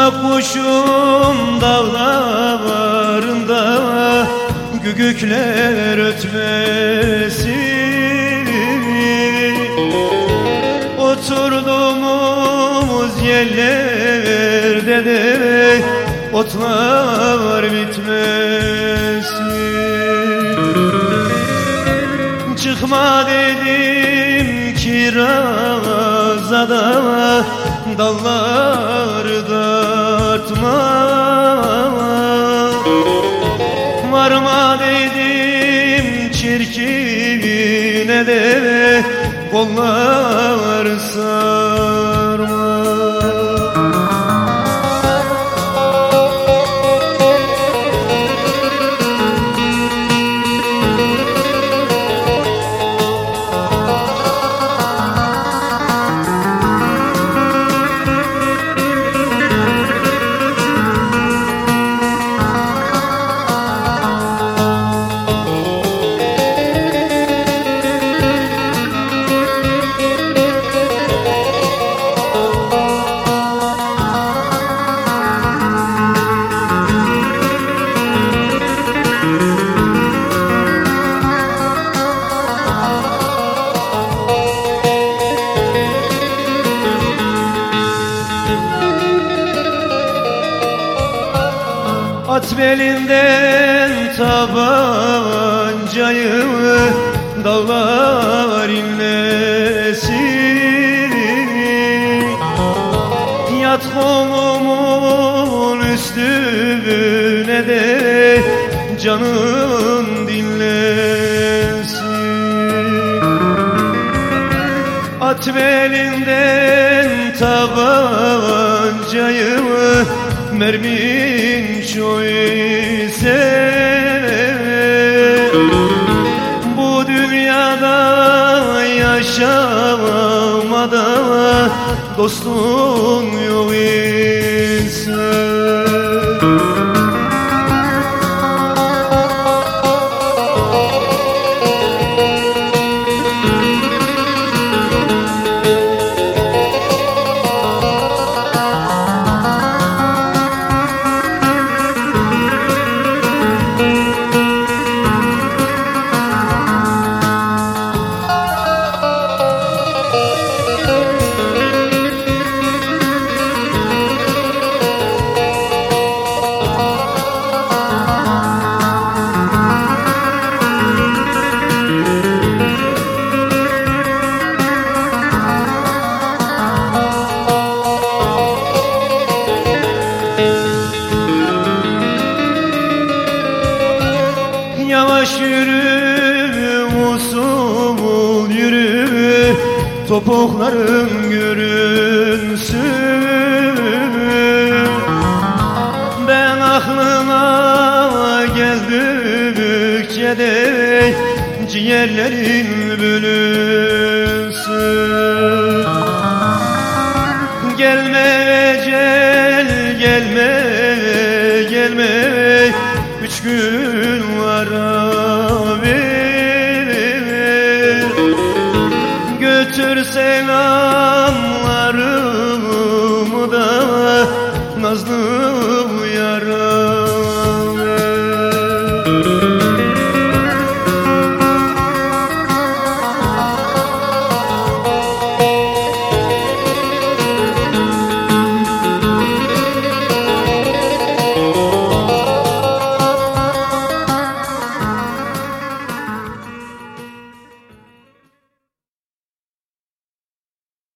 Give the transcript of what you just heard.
kuşum dağlarında gügükler ötmesin. Oturduğumuz yerlerde de otlar bitmesin. Çıkma dedim kiraza da dalları dartma. Varma dedim çirkine de kollar sarma. At belinden tabancayı, dağlar inlesin. Yat kolumun üstüne de canın dinlensin. At belinden tabancayı, mermin çoy ise bu dünyada yaşamada dostun yok ise. Yavaş yürü, usul yürü, topukların görünsün. Ben aklına geldikçe de ciğerlerin bölünsün. Gelme ecel, gelme, gelme, 3 gün var abi. Götür selam